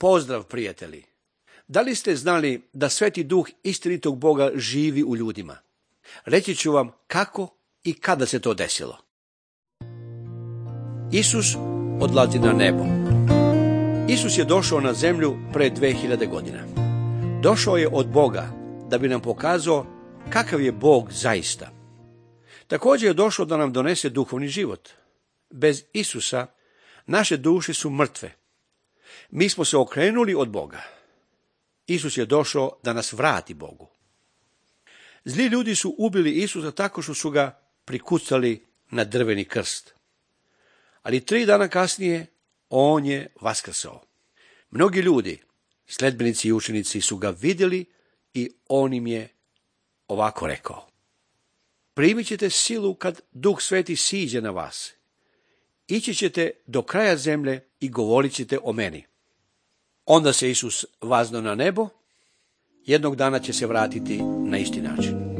Pozdrav, prijatelji! Da li ste znali da Sveti Duh istinitog Boga živi u ljudima? Reći ću vam kako i kada se to desilo. Isus odlazi na nebo. Isus je došao na zemlju pre 2000 godina. Došao je od Boga da bi nam pokazao kakav je Bog zaista. Također je došao da nam donese duhovni život. Bez Isusa naše duše su mrtve. Mi smo se okrenuli od Boga. Isus je došao da nas vrati Bogu. Zli ljudi su ubili Isusa tako što su ga prikucali na drveni krst. Ali 3 dana kasnije on je vaskrsao. Mnogi ljudi, sledbenici i učenici, su ga vidjeli i on im je ovako rekao: primit ćete silu kad Duh Sveti siđe na vas. Ići ćete do kraja zemlje i govorit ćete o meni. Onda se Isus vazno na nebo, jednog dana će se vratiti na isti način.